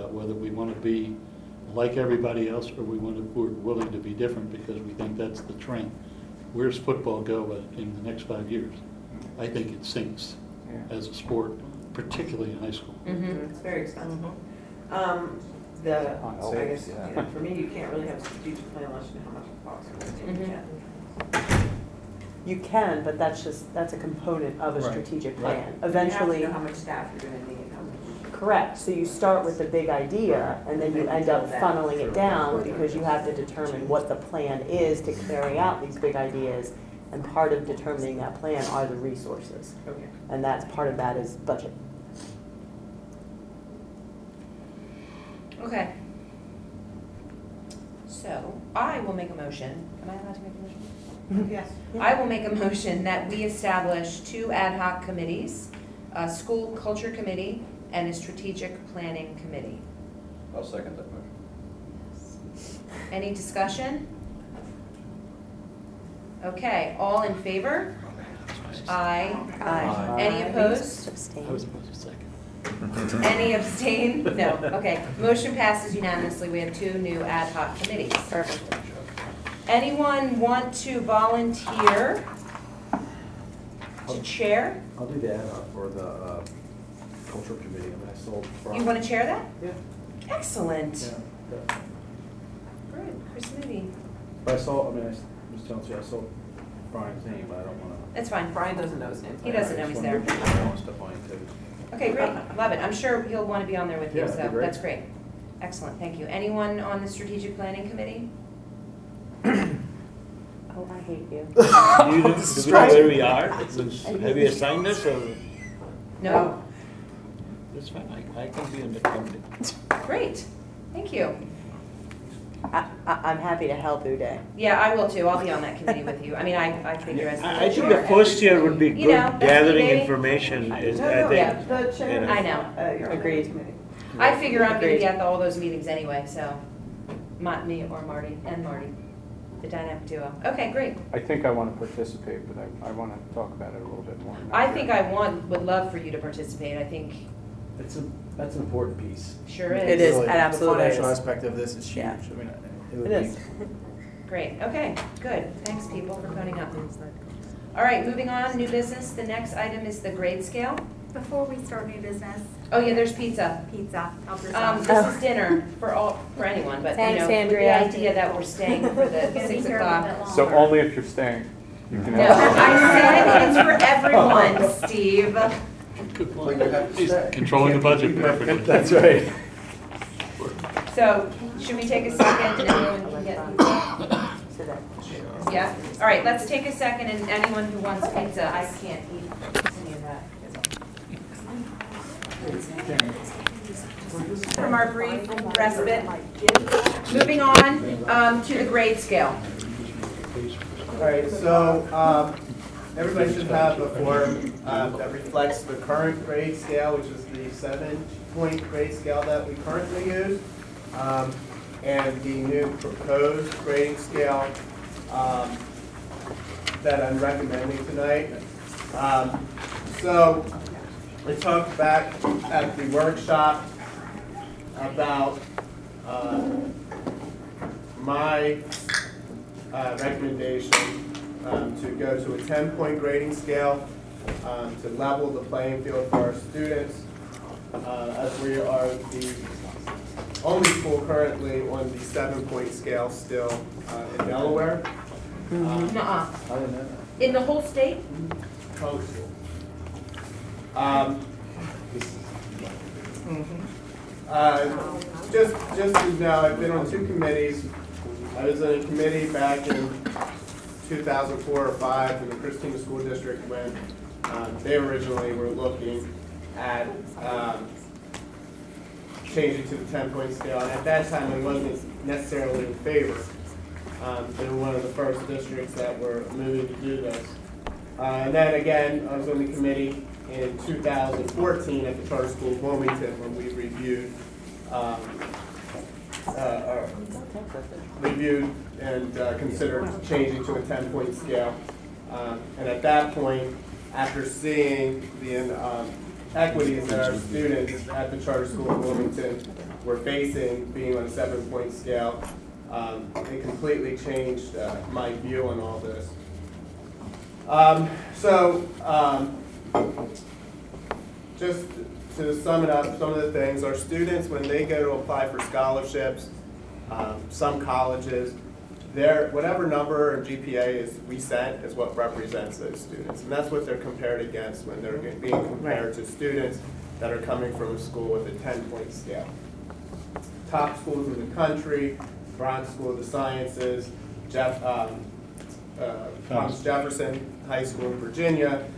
about whether we want to be like everybody else or we're willing to be different because we think that's the trend. Where's football go in the next 5 years? I think it sinks as a sport, particularly in high school. Mm-hmm. It's very expensive. I guess, Yeah. for me, you can't really have a strategic plan unless you know how much it costs. Mm-hmm. You can, but that's a component of a Right. strategic Right. plan. You Eventually, have to know how much staff you're gonna need, how much. correct, so you start with the big idea, and then you end up funneling it down, because you have to determine what the plan is to carry out these big ideas, and part of determining that plan are the resources, Okay. and that's, part of that is budget. Okay. So, I will make a motion. Am I allowed to make a motion? Yes. I will make a motion that we establish 2 ad hoc committees, a school culture committee and a strategic planning committee. I'll second that motion. Any discussion? Okay, all in favor? Aye. Aye. Any opposed? Abstain. I was supposed to second. Any abstain? No. Okay. Motion passes unanimously. We have 2 new ad hoc committees. Perfect. Anyone want to volunteer to chair? I'll do the ad hoc for the cultural committee. I mean, I sold. You want to chair that? Yeah. Excellent. Yeah. Good. Chris Moody. But I saw, I mean, I was telling you, I saw Brian's name, but I don't want to. That's fine. Brian doesn't know his name. He doesn't know he's there. I want to step on it too. Okay, great. Love it. I'm sure he'll want to be on there with you, Yeah, so that'd be great. that's great. Excellent. Thank you. Anyone on the strategic planning committee? Oh, I hate you. Do we know where we are? Have you assigned us or? No? That's fine, I can be in the committee. Great. Thank you. I'm happy to help Uday. Yeah, I will too. I'll be on that committee with you. I mean, I figure as. I think the first year would be You know, good, that's gathering maybe- information is, No, I no, think. the chair. I know. You're on the Agreed. committee. I figure I'm gonna Agreed. be at all those meetings anyway, so, me or Marty, and Marty, the dynamic duo. Okay, great. I think I want to participate, but I want to talk about it a little bit more. I think would love for you to participate. I think That's an important piece. sure is. It is. Really, absolutely The financial is. aspect of this is huge. Yeah. I mean, it would It be. is. Great, okay, good. Thanks, people, for phoning up. All right, moving on, new business. The next item is the grade scale. Before we start new business, Oh, yeah, there's pizza. pizza, help yourself. This is dinner for anyone, but you Thanks, know, with the Andrea. idea that we're staying for the Gonna be 6 here a little o'clock. bit So longer. only if you're staying. You can No, have- I said it's for everyone, Steve. Good Well, you have to He's stay. controlling the budget perfectly. That's right. So, should we take a second and everyone can get pizza? Yeah? All right, let's take a second and anyone who wants pizza, I can't eat any of that. From our brief respite. Moving on to the grade scale. All right, so everybody should have a form that reflects the current grade scale, which is the 7-point grade scale that we currently use, and the new proposed grading scale that I'm recommending tonight. So we talked back at the workshop about my recommendation to go to a 10-point grading scale to level the playing field for our students, as we are the only school currently on the 7-point scale still in Delaware. Nuh-uh. I didn't know that. In the whole state? Coastal. Just to know, I've been on 2 committees. I was on a committee back in 2004 or 5 in the Christina School District when they originally were looking at changing to the 10-point scale. And at that time, I wasn't necessarily in favor. They were one of the first districts that were moving to do this. And then again, I was on the committee in 2014 at the Charter School of Wilmington when we reviewed and considered changing to a 10-point scale. And at that point, after seeing the equities that our students at the charter school in Wilmington were facing, being on a 7-point scale, it completely changed my view on all this. Just to sum it up, some of the things, our students, when they go to apply for scholarships, some colleges, whatever number of GPA is we set is what represents those students. And that's what they're compared against when they're being compared to students that are coming from a school with a 10-point scale. Top schools in the country, Bronx School of the Sciences, Thomas Jefferson High School in Virginia,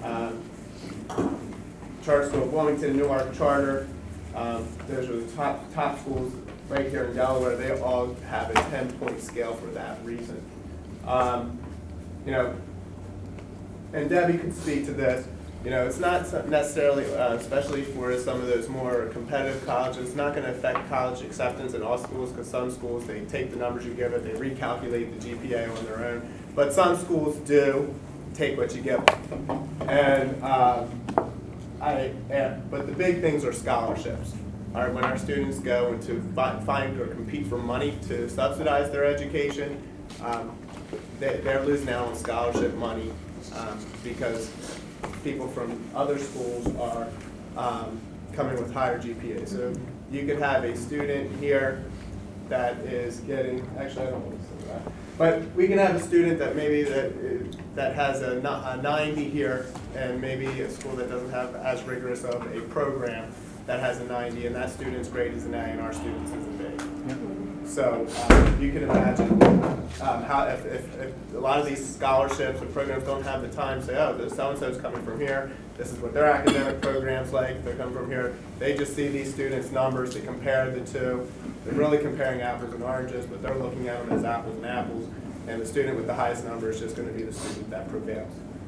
Charter School of Wilmington, Newark Charter. Those are the top schools right here in Delaware. They all have a 10-point scale for that reason. You know, and Debbie could speak to this. You know, it's not necessarily, especially for some of those more competitive colleges, it's not going to affect college acceptance in all schools, because some schools, they take the numbers you give it, they recalculate the GPA on their own. But some schools do take what you give them. And but the big things are scholarships. When our students go into find or compete for money to subsidize their education, they're losing out on scholarship money because people from other schools are coming with higher GPA. So you could have a student here that is getting, actually I don't want to say that, but we can have a student that maybe that has a 90 here, and maybe a school that doesn't have as rigorous of a program that has a 90, and that student's grade is an A and our student's is a B. So you can imagine how if a lot of these scholarships and programs don't have the time to say, oh, so-and-so's coming from here, this is what their academic program's like, they're coming from here. They just see these students' numbers, they compare the two. They're really comparing apples and oranges, but they're looking at them as apples and apples, and the student with the highest number is just going to be the student that prevails.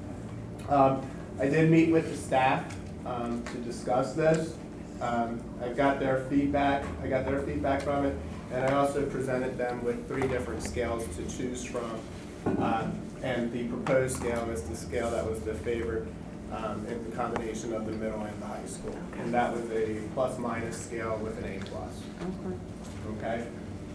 I did meet with the staff to discuss this. I got their feedback from it, and I also presented them with 3 different scales to choose from, and the proposed scale is the scale that was the favored in the combination of the middle and the high school, and that was a plus-minus scale with an A+. Okay?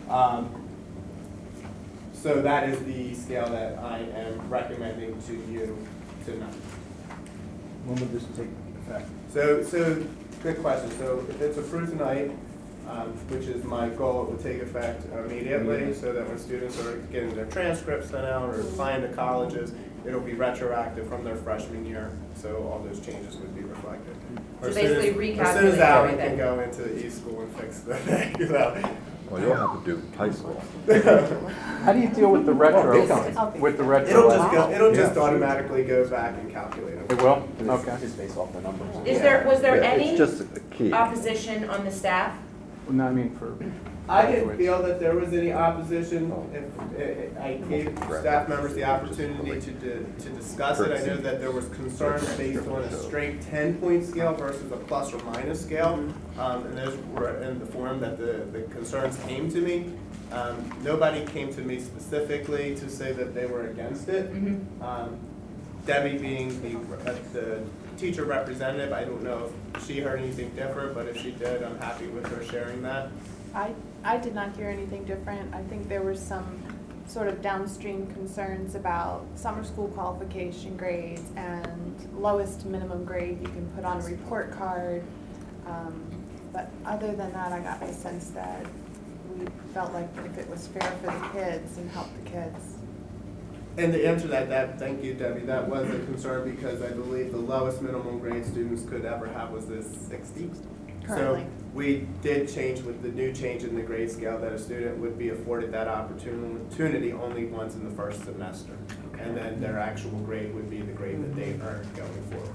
So that is the scale that I am recommending to you tonight. When would this take effect? So good question. So if it's approved tonight, which is my goal, it will take effect immediately, so that when students are getting their transcripts sent out or applying to colleges, it'll be retroactive from their freshman year, so all those changes would be reflected. So basically As soon as Alan recalculate can go into the e-school and fix the thing, so. Well, you'll have to do high school. How do you deal with the retro, with the retro? It'll just automatically go back and calculate it. It will? Okay. Just based off the numbers. Was there Yeah, any It's just a key. opposition on the staff? No, I mean for. I didn't feel that there was any opposition. If I gave staff members the opportunity to discuss it. I know that there was concern based on a straight 10-point scale versus a plus or minus scale. And those were in the form that the concerns came to me. Nobody came to me specifically to say that they were against it. Debbie being the teacher representative, I don't know if she heard anything different, but if she did, I'm happy with her sharing that. I did not hear anything different. I think there were some sort of downstream concerns about summer school qualification grades and lowest minimum grade you can put on a report card. But other than that, I got the sense that we felt like if it was fair for the kids and helped the kids. And to answer that, thank you, Debbie, that was a concern because I believe the lowest minimum grade students could ever have was this 60. Currently. So we did change with the new change in the grade scale that a student would be afforded that opportunity only once in the first semester. And then their actual grade would be the grade that they earned going forward.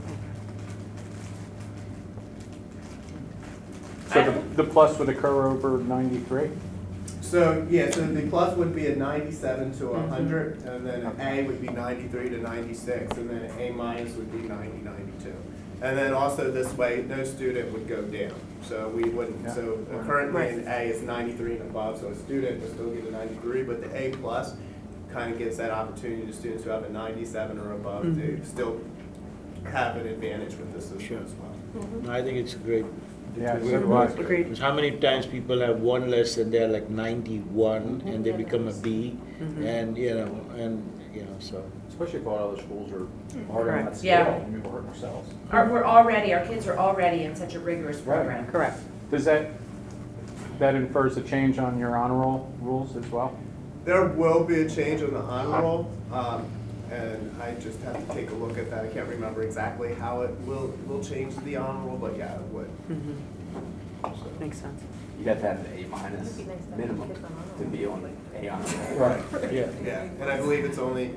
So the plus would occur over 93? So, yeah, so the plus would be a 97 to 100, and then an A would be 93 to 96, and then an A minus would be 90, 92. And then also this way, no student would go down. So we wouldn't, so currently an A is 93 and above, so a student would still get a 93, but the A plus kind of gives that opportunity to students who have a 97 or above to still have an advantage with this system as well. No, I think it's great. Yeah, so do I. Agreed. Because how many times people have one lesson, they're like 91, and they become a B, and, so. Especially if a lot of other schools are hard on that Yeah. scale, and we're hurting ourselves. Our kids are already in such a rigorous program. Correct. Does that infers a change on your honor roll rules as well? There will be a change on the honor roll, and I just have to take a look at that. I can't remember exactly how it will change the honor roll, but yeah, it would. Makes sense. You'd have to have an A- minimum to be on the A honor roll. Right, yeah. Yeah, and I believe it's only,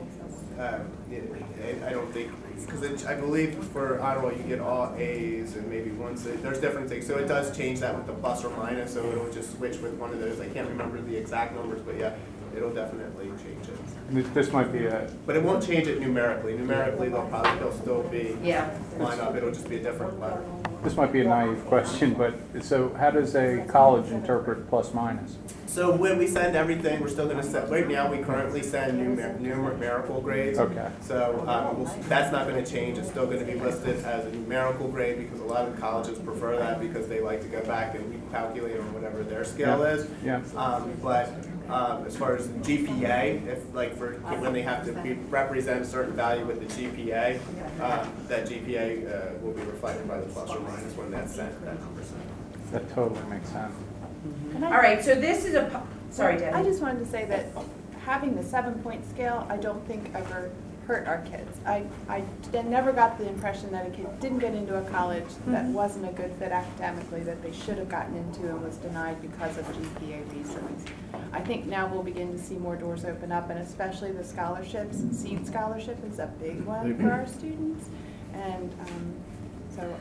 I don't think, because I believe for honor roll, you get all A's and maybe one C. There's different things, so it does change that with the plus or minus, so it'll just switch with one of those. I can't remember the exact numbers, but yeah, it'll definitely change it. This might be a, But it won't change it numerically. Numerically, they'll still be Yeah. line up. It'll just be a different letter. this might be a naive question, but so how does a college interpret plus minus? So when we send everything, we're still going to send, right now, we currently send numerical grades. Okay. So that's not going to change. It's still going to be listed as a numerical grade because a lot of colleges prefer that because they like to go back and recalculate on whatever their scale is. Yeah. But as far as GPA, if like for when they have to represent a certain value with the GPA, that GPA will be reflected by the plus or minus when that's sent, that number sent. That totally makes sense. And All right, so this is sorry, I Debbie. just wanted to say that having the 7-point scale, I don't think ever hurt our kids. I never got the impression that a kid didn't get into a college that wasn't a good fit academically, that they should have gotten into and was denied because of GPA reasons. I think now we'll begin to see more doors open up, and especially the scholarships. Seed scholarship is a big one for our students, and so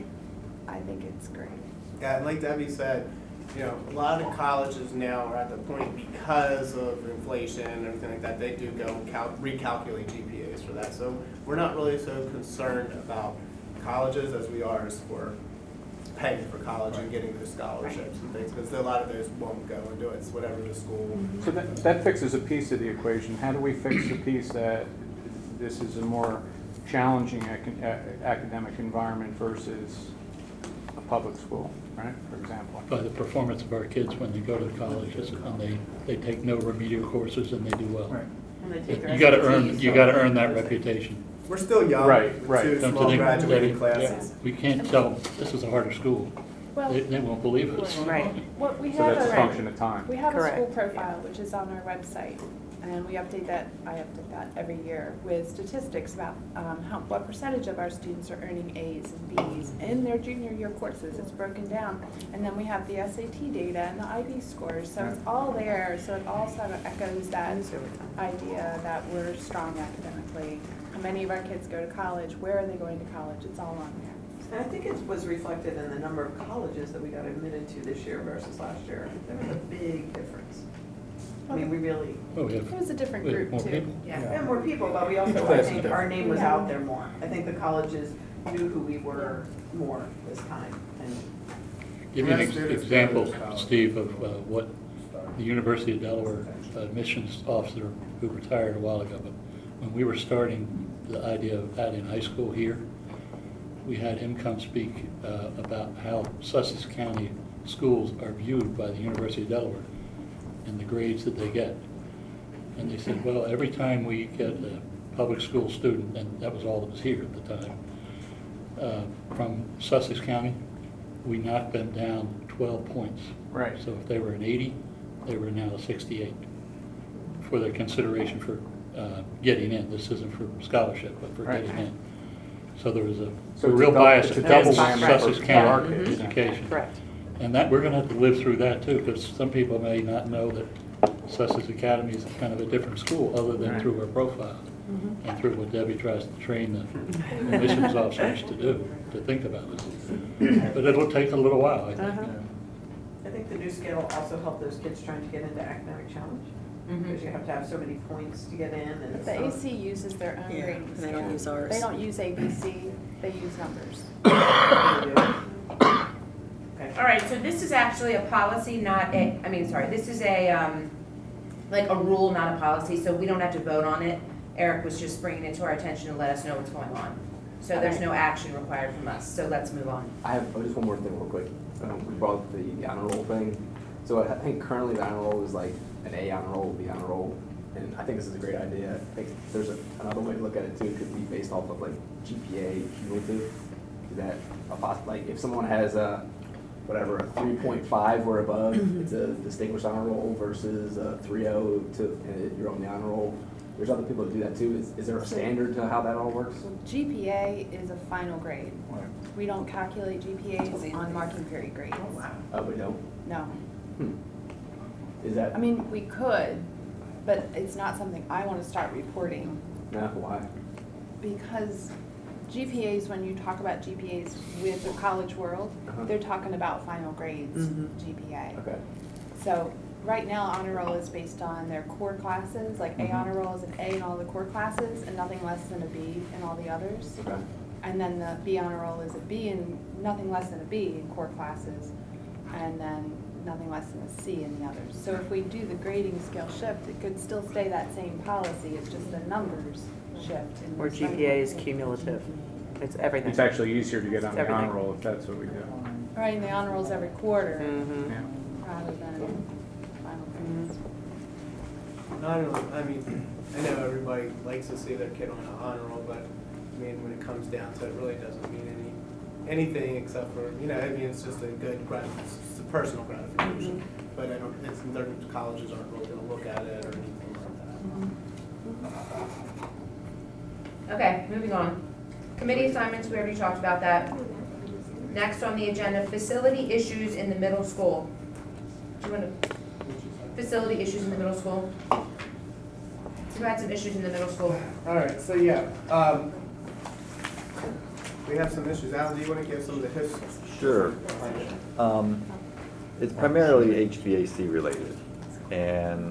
I think it's great. Yeah, and like Debbie said, a lot of colleges now are at the point because of inflation and everything like that, they do go recalculate GPAs for that. So we're not really so concerned about colleges as we are as for paying for college and getting those scholarships and things, because a lot of those won't go and do it. It's whatever the school. So that fixes a piece of the equation. How do we fix the piece that this is a more challenging academic environment versus a public school, right, for example? By the performance of our kids when they go to colleges and they take no remedial courses and they do well. Right. And they take their You gotta SATs, earn that reputation. We're still young. Right. With two Don't you small think, graduating Debbie? classes. We can't tell this is a harder school. Well, They won't believe us. Right. what we So have that's a a function of time. We have a Correct. school profile, which is on our website, and we update that, I update that every year with statistics about what percentage of our students are earning A's and B's in their junior year courses. It's broken down. And then we have the SAT data and the IB scores, so it's all there. So it all sort of echoes that idea that we're strong academically. How many of our kids go to college? Where are they going to college? It's all on there. And I think it was reflected in the number of colleges that we got admitted to this year versus last year. There was a big difference. I mean, we really, Oh, we It have was a different we have group more too. people. Yeah. we had more people, but we also, I think our name was out there more. I think the colleges knew who we were more this time. And Give you an Yes, students example, go to college. Steve, of what the University of Delaware admissions officer who retired a while ago, but when we were starting the idea of adding high school here, we had him come speak about how Sussex County schools are viewed by the University of Delaware and the grades that they get. And they said, well, every time we get a public school student, and that was all that was here at the time, from Sussex County, we knocked them down 12 points. Right. So if they were an 80, they were now a 68 for their consideration for getting in. This isn't for scholarship, but for Right. getting in. So there was a So it's real a double- bias it's a against double whammy Sussex for our County kids. education. Correct. And that, we're gonna have to live through that too, because some people may not know that Sussex Academy is kind of a different school, other than Right. through our profile. And through what Debbie tries to train the admissions officers to do, to think about it. But it'll take a little while, I think. I think the new scale also helped those kids trying to get into academic challenge. Because you have to have so many points to get in and But it's the not- AC uses their own Yeah, grading they don't scale. use ours. They don't use ABC, they use numbers. Okay. All right, so this is actually a policy, not a, this is a, like a rule, not a policy, so we don't have to vote on it. Eric was just bringing it to our attention to let us know what's going on. So there's no action required from us, so let's move on. I have just one more thing real quick. We brought up the honor roll thing. So I think currently the honor roll is like an A honor roll, B honor roll. And I think this is a great idea. I think there's another way to look at it too. It could be based off of like GPA cumulative. Is that like if someone has a 3.5 or above, it's a distinguished honor roll versus a 3.0 and you're on the honor roll. There's other people that do that too. Is there a standard to how that all works? GPA is a final grade. We don't calculate GPAs on marking period grades. Oh, we don't? No. Is that? I mean, we could, but it's not something I want to start reporting. No, why? Because GPAs, when you talk about GPAs with the college world, they're talking about final grades GPA. Okay. So right now, honor roll is based on their core classes, like A honor roll is an A in all the core classes and nothing less than a B in all the others. Okay. And then the B honor roll is a B and nothing less than a B in core classes, and then nothing less than a C in the others. So if we do the grading scale shift, it could still stay that same policy, it's just the numbers shift. in Or the GPA is cumulative. It's everything. It's actually easier to get on It's the honor everything. roll if that's what we do. Writing the honor rolls every quarter Yeah. rather than final grades. I don't know, I mean, I know everybody likes to see their kid on an honor roll, but, I mean, when it comes down to it, it really doesn't mean anything except for, you know, I mean, it's just a good it's a personal gratification. But I don't, their colleges aren't really gonna look at it or anything like that. Okay, moving on. Committee assignments, we already talked about that. Next on the agenda, facility issues in the middle school. Do you want to, facility issues in the middle school? Who had some issues in the middle school? All right, so yeah, we have some issues. Alan, do you want to give some of the history? Sure. It's primarily HVAC related, and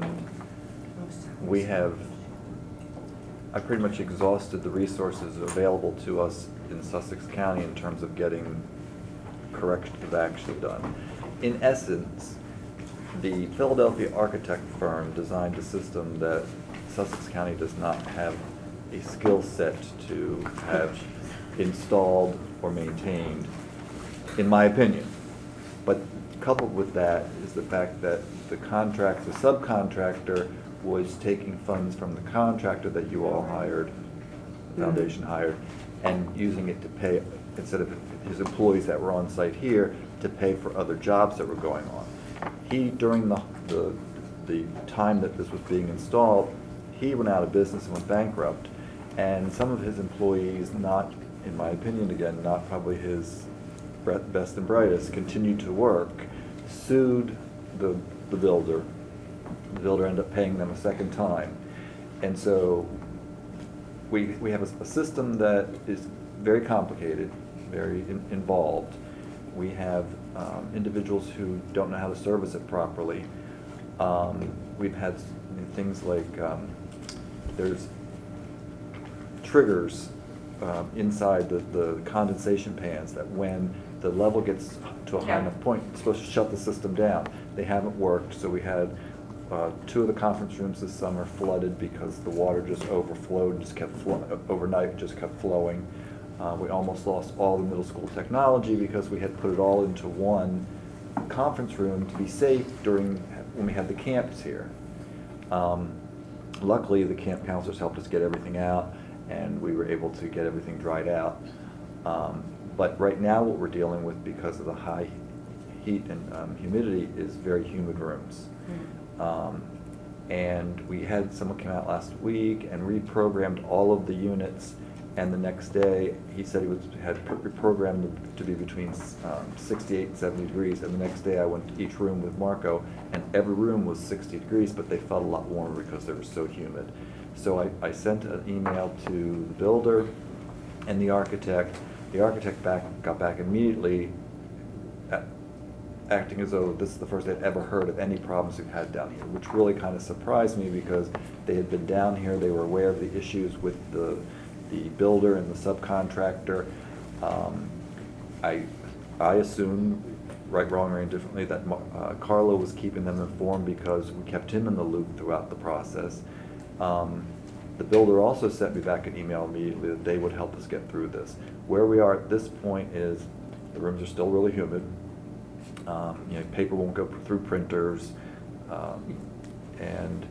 I pretty much exhausted the resources available to us in Sussex County in terms of getting corrective action done. In essence, the Philadelphia architect firm designed a system that Sussex County does not have a skill set to have installed or maintained, in my opinion. But coupled with that is the fact that the subcontractor was taking funds from the contractor that you all hired, the foundation hired, and using it to pay, instead of his employees that were on site here, to pay for other jobs that were going on. He, during the time that this was being installed, he went out of business and went bankrupt. And some of his employees, not, in my opinion again, not probably his best and brightest, continued to work, sued the builder. The builder ended up paying them a second time. And so we have a system that is very complicated, very involved. We have individuals who don't know how to service it properly. We've had things like there's triggers inside the condensation pans that when the level gets to a high enough point, it's supposed to shut the system down. They haven't worked, so we had 2 of the conference rooms this summer flooded because the water just overflowed, just kept overnight, it just kept flowing. We almost lost all the middle school technology because we had put it all into one conference room to be safe when we had the camps here. Luckily, the camp counselors helped us get everything out, and we were able to get everything dried out. But right now, what we're dealing with, because of the high heat and humidity, is very humid rooms. And we had someone come out last week and reprogrammed all of the units, and the next day, he said he had reprogrammed them to be between 68 and 70 degrees, and the next day I went to each room with Marco, and every room was 60 degrees, but they felt a lot warmer because they were so humid. So I sent an email to the builder and the architect. The architect got back immediately, acting as though this is the first they'd ever heard of any problems we've had down here, which really kind of surprised me because they had been down here, they were aware of the issues with the builder and the subcontractor. I assumed, right, wrong, or indifferently, that Carlo was keeping them informed because we kept him in the loop throughout the process. The builder also sent me back an email immediately that they would help us get through this. Where we are at this point is the rooms are still really humid. Paper won't go through printers, and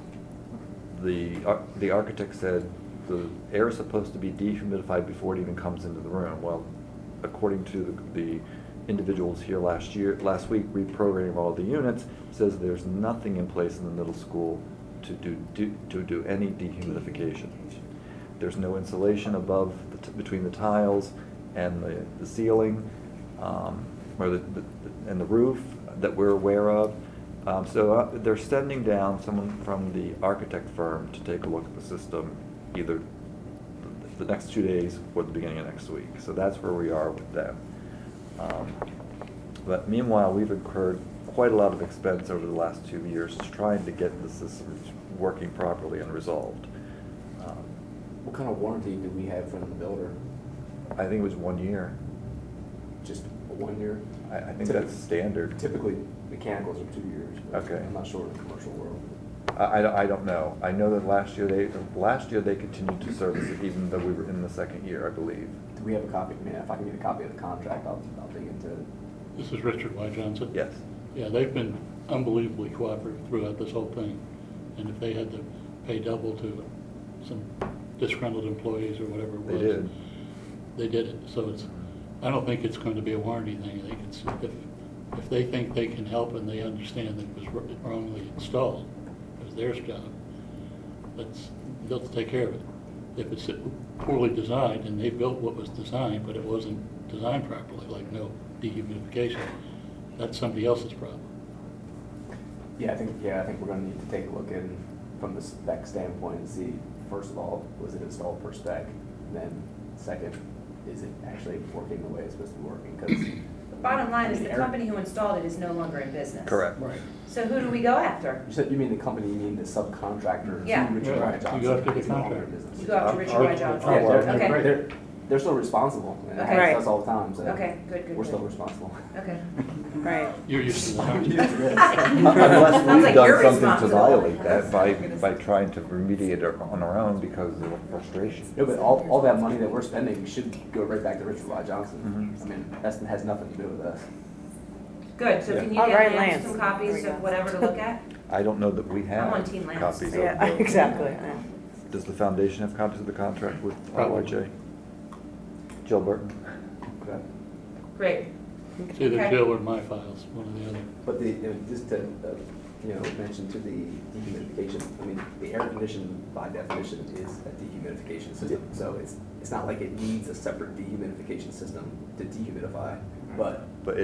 the architect said the air is supposed to be dehumidified before it even comes into the room. Well, according to the individuals here last week, reprogramming all the units, says there's nothing in place in the middle school to do any dehumidification. There's no insulation above between the tiles and the ceiling, and the roof that we're aware of. So they're sending down someone from the architect firm to take a look at the system either the next 2 days or the beginning of next week. So that's where we are with them. But meanwhile, we've incurred quite a lot of expense over the last 2 years trying to get the system working properly and resolved. What kind of warranty do we have from the builder? I think it was 1 year. Just 1 year? I think that's standard. Typically, mechanicals are 2 years. But Okay. I'm not sure in the commercial world. I don't know. I know that last year they continued to service it even though we were in the second year, I believe. Do we have a copy? I mean, if I can get a copy of the contract, I'll dig into it. This is Richard Y. Johnson. Yes. Yeah, they've been unbelievably cooperative throughout this whole thing. And if they had to pay double to some disgruntled employees or whatever it was. They did it. So I don't think it's going to be a warranty thing. I think it's, if they think they can help and they understand that it was wrongly installed, it was their job, they'll take care of it. If it's poorly designed and they built what was designed, but it wasn't designed properly, like no dehumidification, that's somebody else's problem. Yeah, I think we're gonna need to take a look in from the spec standpoint and see, first of all, was it installed per spec? And then second, is it actually working the way it's supposed to be working? Because Bottom line is the company who installed it is no longer in business. Correct. Right. So who do we go after? You mean the company, you mean the subcontractor? Yeah. To Richard Y. You Johnson. go after the It's no longer contractor. in business. You go after Richard Y. Johnson. Yeah, Okay. they're still responsible. And Okay. That's us all the time, so. Okay, good. We're still responsible. Okay. Right. You're used to that. Unless Sounds we've like done you're something to responsible. violate that by trying to remediate it on our own because of frustration. No, but all that money that we're spending should go right back to Richard Y. Johnson. Mhm. I mean, that has nothing to do with us. Good, so can you All get right, Lance Lance. some There copies we go. of whatever to look at? I don't know that we I'm on have Team Lance. copies of Yeah, the. exactly. Does the foundation have copies of the contract with Probably. RYJ? Jill Burton? Okay. Great. It's either Okay. Jill or my files, one or the other. But just to, mention to the dehumidification, I mean, the air conditioning by definition is a dehumidification system. So it's not like it needs a separate dehumidification system to dehumidify, but.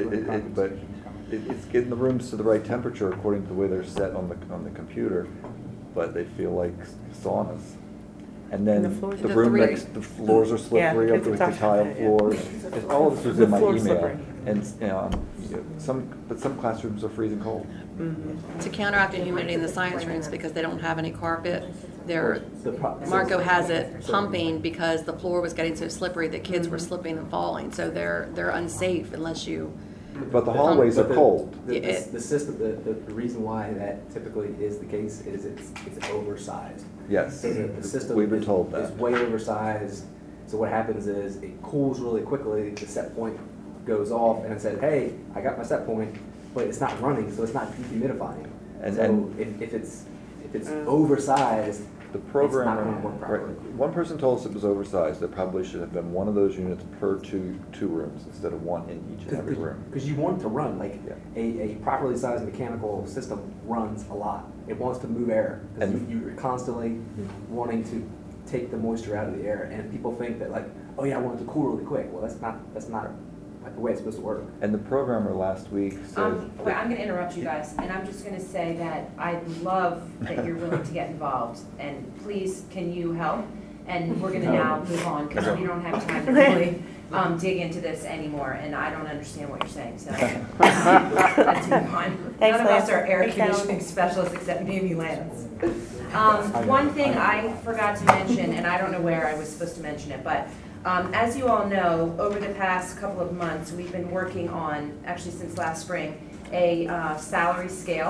It's getting the rooms to the right temperature according to the way they're set on the computer, but they feel like saunas. And then And the floors the are room slippery. next, the floors are slippery Yeah, up with it's the tough. tile Yeah. floors. All of this was The in my floor's email. slippery. And, some classrooms are freezing cold. To counteract the humidity in the science rooms because they don't have any carpet. The Marco has it pumping because the floor was getting so slippery that kids were slipping and falling. So they're unsafe unless you. But the hallways are But cold. The system, the reason why that typically is the case is it's oversized. Yes, So the system we've been is- told that. is way oversized. So what happens is it cools really quickly, the set point goes off and it said, hey, I got my set point, but it's not running, so it's not dehumidifying. And- So and- if it's oversized, The it's not programmer, gonna work properly. one person told us it was oversized. There probably should have been one of those units per two rooms instead of one in each and every room. Because you want it to run, like, Yeah. a properly sized mechanical system runs a lot. It wants to move air, because And- you're constantly wanting to take the moisture out of the air, and people think that like, oh yeah, I want it to cool really quick. Well, that's not the way it's supposed to work. And the programmer last week said. Wait, I'm gonna interrupt you guys, and I'm just gonna say that I love that you're willing to get involved, and please, can you help? And we're gonna now move on, because we don't have time to really dig into this anymore, and I don't understand what you're saying, so. Let's move on. Thanks, None of us Lance. are air Thanks, Alan. conditioning specialists except maybe Lance. One thing I forgot to mention, and I don't know where I was supposed to mention it, but as you all know, over the past couple of months, we've been working on, actually since last spring, a salary scale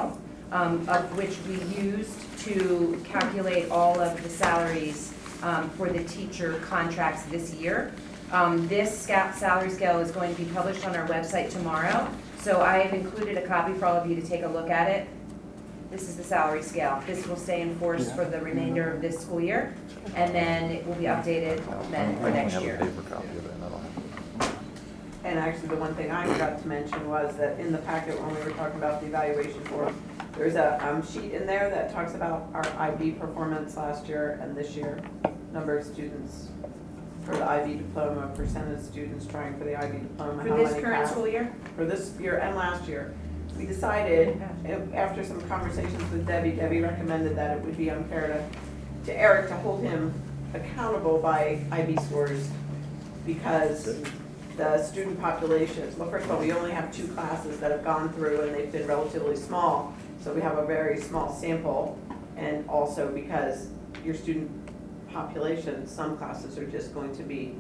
of which we used to calculate all of the salaries for the teacher contracts this year. This salary scale is going to be published on our website tomorrow, so I have included a copy for all of you to take a look at it. This is the salary scale. This will stay in force for the remainder of this school year, and then it will be updated then for next year. I only have a paper copy of it, and I don't have And actually, the one thing I forgot to mention was that in the packet, when we were talking about the evaluation form, there's a sheet in there that talks about our IB performance last year and this year, number of students for the IB diploma, percent of students trying for the IB diploma, For how this many current passed. school year? For this year and last year. We decided, after some conversations with Debbie recommended that it would be unfair to Eric to hold him accountable by IB scores because the student populations, well, first of all, we only have 2 classes that have gone through and they've been relatively small, so we have a very small sample, and also because your student population, some classes are just going to be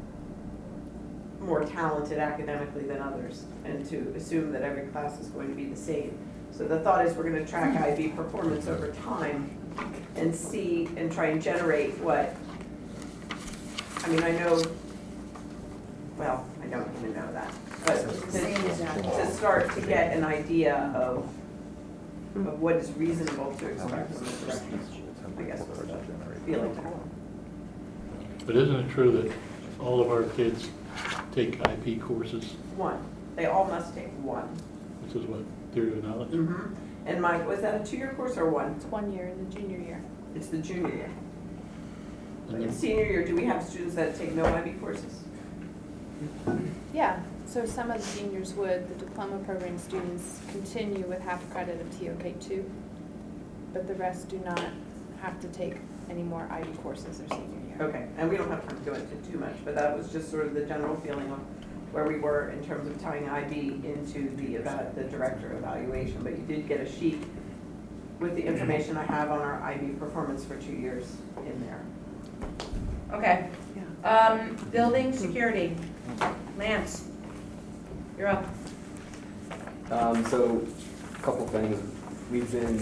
more talented academically than others, and to assume that every class is going to be the same. So the thought is we're going to track IB performance over time and see and try and generate what, I mean, I know, well, I don't even know that, but to start to get an idea of what is reasonable to expect from the direction, I guess, was the feeling. But isn't it true that all of our kids take IP courses, One, they all must take one. which is what, theory of knowledge? Mm-hmm. And Mike, was that a 2-year course or one? It's 1 year in the junior year. It's the junior year. And In then- senior year, do we have students that take no IB courses? Yeah, so some of the juniors would, the diploma program students continue with half credit of TOK2, but the rest do not have to take any more IB courses their senior year. Okay, and we don't have time to go into too much, but that was just sort of the general feeling of where we were in terms of tying IB into the director evaluation. But you did get a sheet with the information I have on our IB performance for 2 years in there. Okay. Building security. Lance, you're up. So, a couple things. We've been,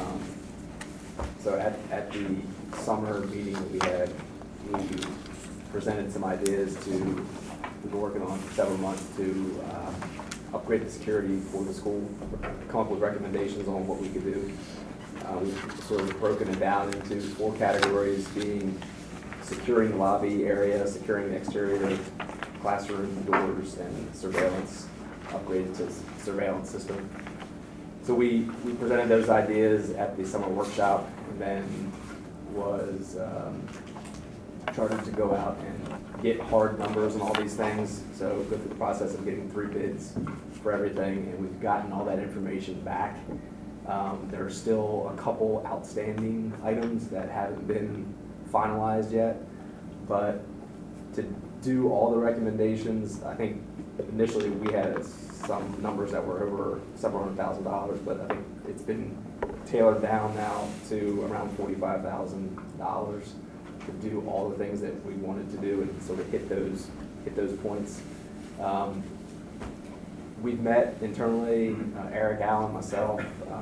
so at the summer meeting that we had, we presented some ideas we've been working on for several months to upgrade the security for the school, come up with recommendations on what we could do. We've sort of broken it down into 4 categories, being securing the lobby area, securing the exterior classroom doors, and surveillance, upgraded to surveillance system. So we presented those ideas at the summer workshop, and then was chartered to go out and get hard numbers on all these things. So go through the process of getting 3 bids for everything, and we've gotten all that information back. There are still a couple outstanding items that haven't been finalized yet, but to do all the recommendations, I think initially we had some numbers that were over several $100,000, but I think it's been tailored down now to around $45,000 to do all the things that we wanted to do and sort of hit those points. We've met internally, Eric Allen, myself,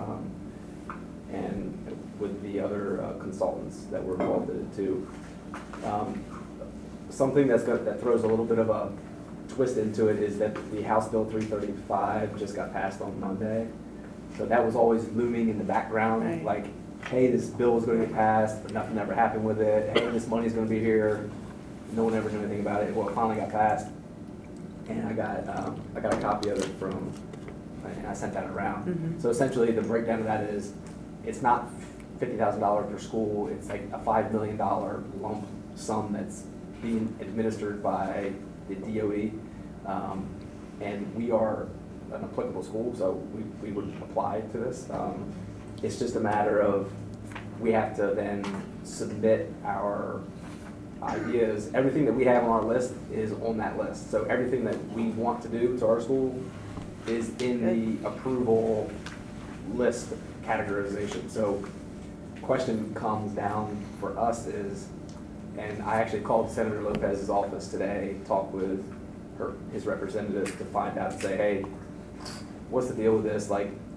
and with the other consultants that were involved in it too. Something that throws a little bit of a twist into it is that the House Bill 335 just got passed on Monday. So that was always looming in the background, Right. like, hey, this bill is going to get passed, but nothing ever happened with it. Hey, this money's going to be here. No one ever knew anything about it. Well, it finally got passed, and I got a copy of it and I sent that around. Mhm. So essentially, the breakdown of that is, it's not $50,000 per school. It's like a $5 million lump sum that's being administered by the DOE, and we are an applicable school, so we would apply to this. It's just a matter of, we have to then submit our ideas. Everything that we have on our list is on that list. So everything that we want to do to our school is in the approval list categorization. So question comes down for us is, and I actually called Senator Lopez's office today, talked with his representative to find out and say, hey, what's the deal with this? Like,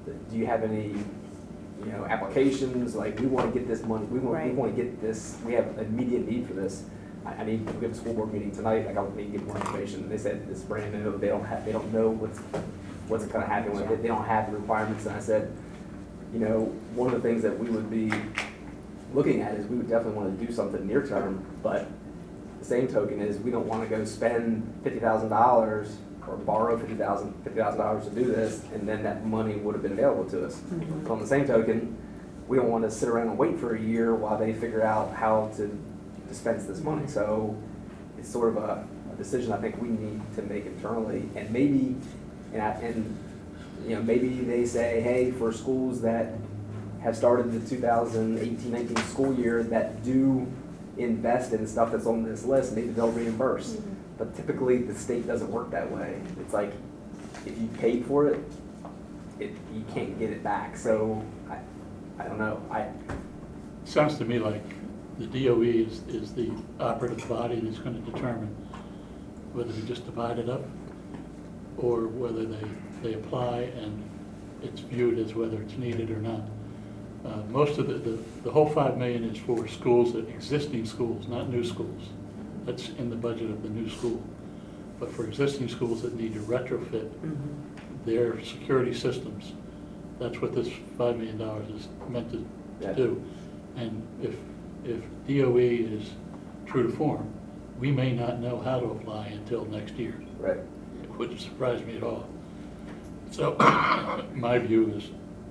do you have any, you know, applications, like, we want to get this money, we Right. want to get this, we have immediate need for this. I need, we have a school board meeting tonight, like, I need to get more information. They said it's brand new, they don't know what's gonna happen with it, they don't have the requirements. And I said, you know, one of the things that we would be looking at is we would definitely want to do something near term, but the same token is we don't want to go spend $50,000 or borrow $50,000 to do this, and then that money would have been available to us. Mhm. So on the same token, we don't want to sit around and wait for a year while they figure out how to dispense this money. So it's sort of a decision I think we need to make internally, and maybe, and you know, maybe they say, hey, for schools that have started the 2018-19 school year that do invest in stuff that's on this list, maybe they'll reimburse. But typically, the state doesn't work that way. It's like, if you paid for it, you can't get it back. So, I don't know. Sounds to me like the DOE is the operative body that's going to determine whether we just divide it up or whether they apply and it's viewed as whether it's needed or not. Most of the whole $5 million is for schools, existing schools, not new schools. That's in the budget of the new school. But for existing schools that need to retrofit their security systems, that's what this $5 million is meant to do. And if DOE is true to form, we may not know how to apply until next year. Right. It wouldn't surprise me at all. So my view is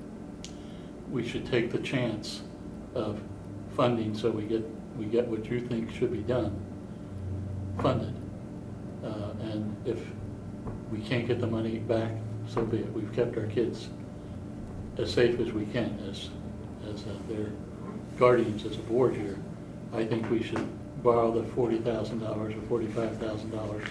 we should take the chance of funding so we get what you think should be done funded. And if we can't get the money back, so be it. We've kept our kids as safe as we can as their guardians as a board here. I think we should borrow the $40,000 or $45,000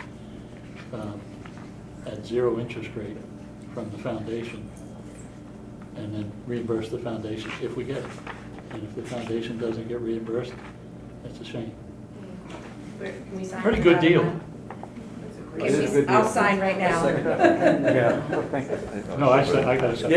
at zero interest rate from the foundation and then reimburse the foundation if we get it. And if the foundation doesn't get reimbursed, that's a shame. Can we sign Pretty good that? deal. Can we- I'll sign right now. Yeah, thank you. No, I gotta say.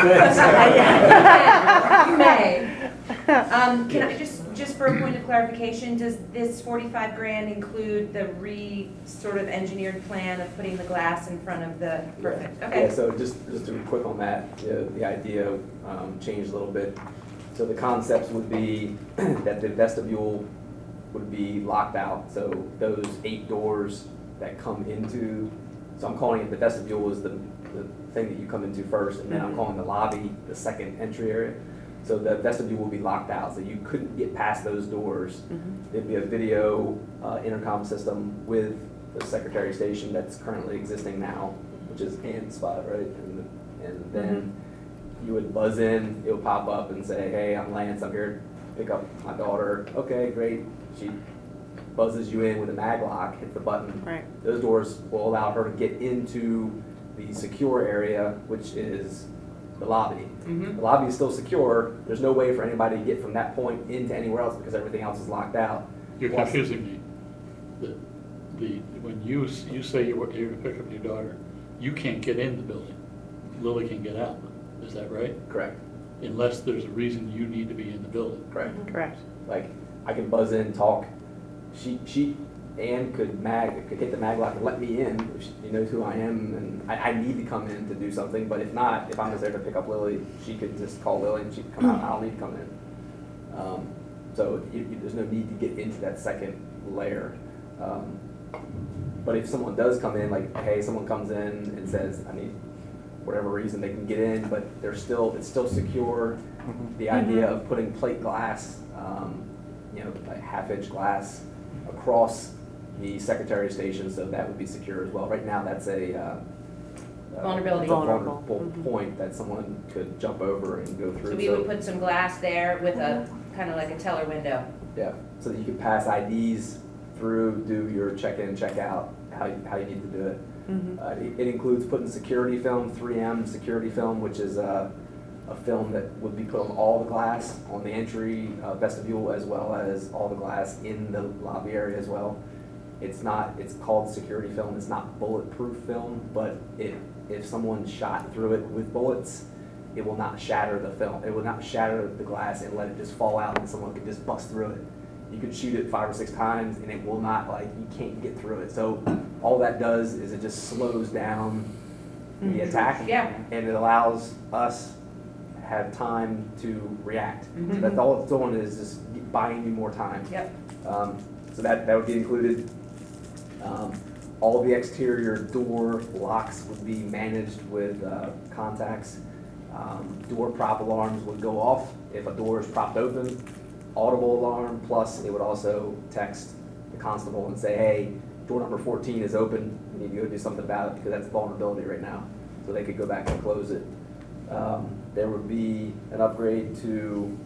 You may. Can I just for a point of clarification, does this 45 grand include the sort of engineered plan of putting the glass in front of the, perfect, okay. Yeah, so just to be quick on that, the idea changed a little bit. So the concepts would be that the vestibule would be locked out. So those 8 doors that come into, so I'm calling it the vestibule is the thing that you come into first, and then I'm calling the lobby the second entry area. So the vestibule will be locked out, so you couldn't get past those doors. There'd be a video intercom system with the secretary station that's currently existing now, which is Ann's spot, right? And then you would buzz in, it would pop up and say, hey, I'm Lance, I'm here to pick up my daughter. Okay, great. She buzzes you in with a mag lock, hit the button. Right. Those doors will allow her to get into the secure area, which is the lobby. The lobby is still secure. There's no way for anybody to get from that point into anywhere else because everything else is locked out. You're confusing me. When you say you're here to pick up your daughter, you can't get in the building. Lily can get out. Is that right? Correct. Unless there's a reason you need to be in the building. Correct. Correct. Like, I can buzz in, talk. Ann could hit the mag lock and let me in. If she knows who I am, and I need to come in to do something. But if not, if I'm just there to pick up Lily, she could just call Lily and she could come out. I don't need to come in. So there's no need to get into that second layer. But if someone does come in, like, hey, someone comes in and says, I need whatever reason, they can get in, but it's still secure. The idea of putting plate glass, like half-inch glass across the secretary station, so that would be secure as well. Right now, that's a Vulnerability. vulnerable point that someone could jump over and go through. So we would put some glass there with a, kind of like a teller window. Yeah, so that you can pass IDs through, do your check-in, check-out, how you need to do it. It includes putting security film, 3M security film, which is a film that would be put on all the glass on the entry vestibule, as well as all the glass in the lobby area as well. It's called security film. It's not bulletproof film, but if someone shot through it with bullets, it will not shatter the film. It will not shatter the glass and let it just fall out and someone could just bust through it. You could shoot it 5 or 6 times and it will not, like, you can't get through it. So all that does is it just slows down the attack. Yeah. And it allows us have time to react. So that's all it's doing is just buying you more time. Yep. So that would be included. All the exterior door locks would be managed with contacts. Door prop alarms would go off if a door is propped open. Audible alarm, plus it would also text the constable and say, hey, door number 14 is open, you need to go do something about it because that's a vulnerability right now. So they could go back and close it. There would be an upgrade to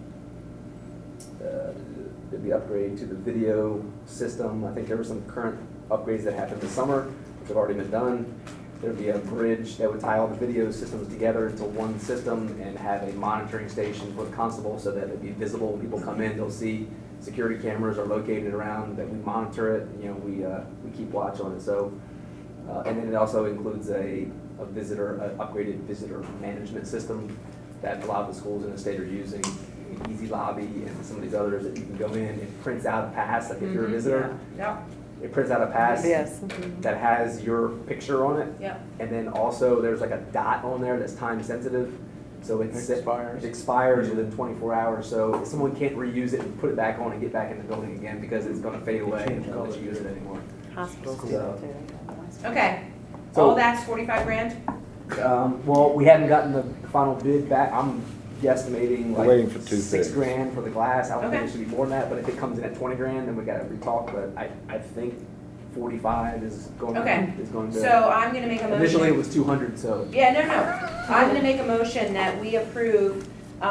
the video system. I think there were some current upgrades that happened this summer, which have already been done. There'd be a bridge that would tie all the video systems together into one system and have a monitoring station for the constable so that it'd be visible when people come in. They'll see security cameras are located around, that we monitor it. You know, we keep watch on it. So, and then it also includes an upgraded visitor management system that a lot of the schools in the state are using. Easy Lobby and some of these others that you can go in. It prints out a pass, like if you're a visitor. Yeah. It prints out a pass Yes. that has your picture on it. Yep. And then also there's like a dot on there that's time sensitive. So it expires within 24 hours. So someone can't reuse it and put it back on and get back in the building again because it's going to fade away and they'll let you use it anymore. Hospitals do that too. Okay. So- All that's 45 grand? Well, we haven't gotten the final bid back. I'm guesstimating We're waiting for like two 6 bids. grand for the glass. I don't think Okay. it should be more than that, but if it comes in at 20 grand, then we got to retalk. But I think 45 is going Okay. to. So I'm gonna make a motion. Initially it was 200, so. Yeah, no. I'm gonna make a motion that we approve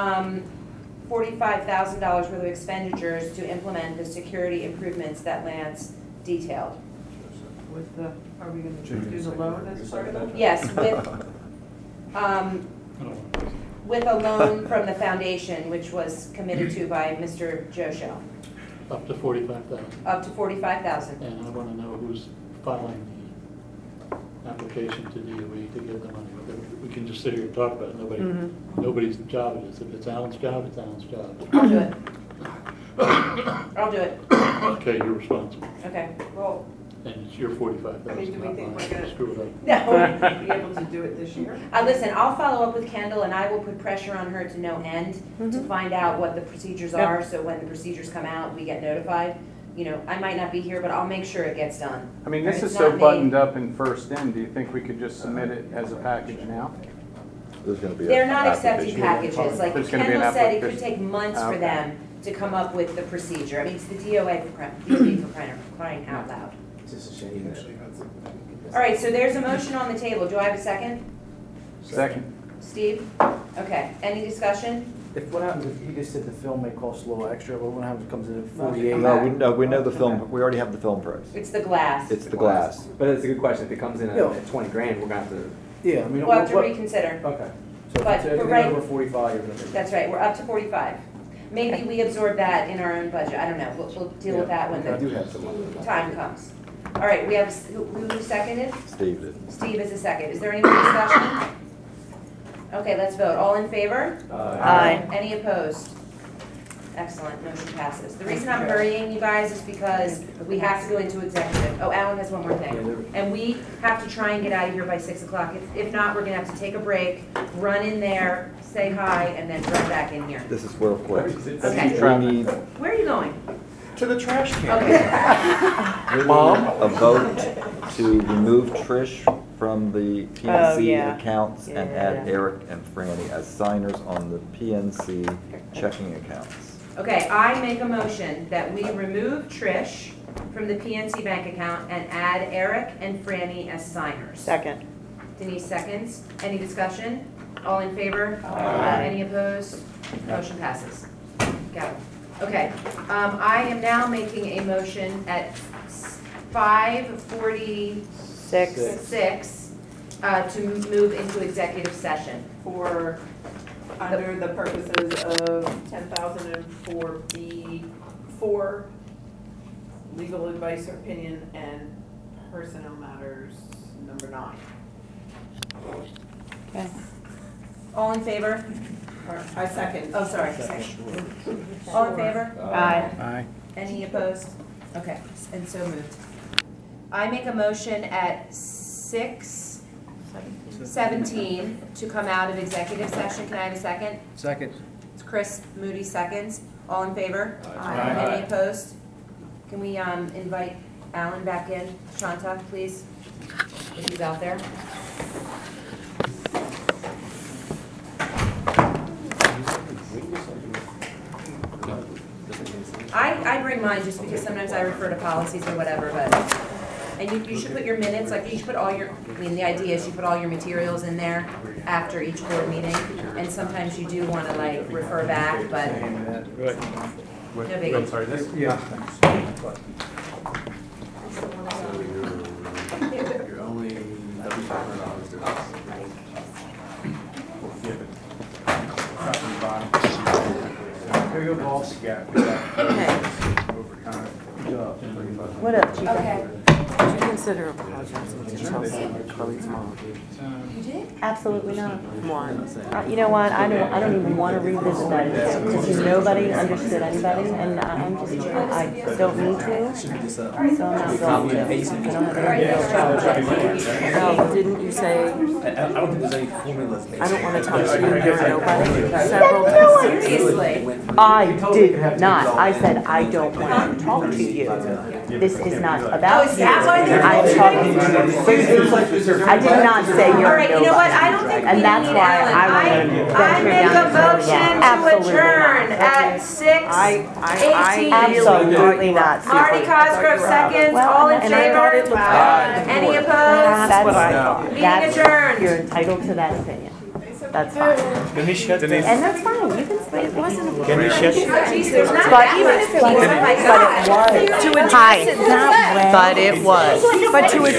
$45,000 worth of expenditures to implement the security improvements that Lance detailed. With the, are we gonna do the loan as part of it? Yes, I don't know. with a loan from the foundation, which was committed to by Mr. Josho, Up to 45,000. up to 45,000. And I want to know who's filing the application to DOE to get the money. We can just sit here and talk about it. Nobody's job it is. If it's Alan's job, it's Alan's job. I'll do it. I'll do it. Okay, you're responsible. Okay, well, And it's your 45,000. I mean, do we not think mine. we're gonna- Screw it up. no. Be able to do it this year? Listen, I'll follow up with Kendall and I will put pressure on her to no end to find out what the procedures are, so when the procedures come out, we get notified. You know, I might not be here, but I'll make sure it gets done. I mean, this It's is so not me. buttoned up and first in, do you think we could just submit it as a package now? There's gonna be. They're an not accepting application. packages, like There's gonna be an Kendall said, it could application. take months for Okay. them to come up with the procedure. I mean, it's the DOA for crying out loud. It's just a shame that. All right, so there's a motion on the table. Do I have a second? Second. Steve? Okay, any discussion? If, what happens if, he just said the film may cost a little extra, but what happens if it comes in at 48? No, we know the film, we already have the film price. It's the glass. It's the glass. But it's a good question. If it comes in Yeah. at 20 grand, we're gonna have to. Yeah, I mean. We'll have to what- reconsider. Okay. So But if it's for right- over 45, you're gonna. That's right, we're up to 45. Maybe we absorb that in our own budget. I don't know. We'll deal with that when I do the have some money. time comes. All right, we have, who seconded? Steve did. Steve is a second. Is there any more discussion? Okay, let's vote. All in favor? Aye. Any opposed? Excellent, motion passes. The reason I'm hurrying you guys is because we have to go into executive. Oh, Alan has one more thing. And we have to try and get out of here by 6 o'clock. If not, we're gonna have to take a break, run in there, say hi, and then run back in here. This is real quick. Okay. We need Where are you going? To the trash can. Okay. a vote to remove Trish from the Oh, PNC yeah. accounts and add Yeah. Eric and Franny as signers on the PNC checking accounts. Okay, I make a motion that we remove Trish from the PNC bank account and add Eric and Franny as signers. Second. Denise seconds. Any discussion? All in favor? Aye. Any opposed? Motion passes. Got it. Okay, I am now making a motion at 5:46 to move into executive session. For, under the purposes of 10,004B4, legal advice or opinion, and personnel matters, number 9. Okay. All in favor? I second. Oh, sorry, second. All in favor? Aye. Any opposed? Okay, and so moved. I make a motion at 6:17 to come out of executive session. Can I have a second? Second. It's Chris Moody seconds. All in favor? Aye. Any opposed? Can we invite Alan back in? Shanta, please, if he's out there. I bring mine just because sometimes I refer to policies or whatever, but, and you should put your minutes, like, you should put all your, I mean, the idea is you put all your materials in there after each board meeting, and sometimes you do want to, like, refer back, but Right. no biggie. I'm sorry, this? Yeah. You're only $3,500 to us. Here you go, boss. Yeah. What up, Chica? Okay. Would you consider apologizing to Chelsea, Carly's mom? You did? Absolutely not. Why? You know what, I don't even want to revisit that because nobody understood anybody, and I don't need to, so I'm not going to. I don't have anything else. No, didn't you say, I don't think there's any formulas. I don't want to talk to you, you're nobody, several times? Seriously? I did not. I said, I don't want to talk to you. This is not about Oh, is you. that why they're I'm voting? talking to Susie. I did not say you're All right, you know what, nobody. I don't think we And need that's why Alan. I want to I venture make down a this road motion again. to Absolutely adjourn not. at 6:18. Absolutely not, Susie. Marty Cosgrove seconds, Well, all in and I thought it favor? looked bad. Any That's opposed? what I thought. Meeting adjourned. You're entitled to that opinion. That's fine. Can we shut And that's fine, you can say it wasn't a. Can we shut? Jeez, there's not But that even much if it people. was, Oh my but it God. was. To address it that way. But it was. But to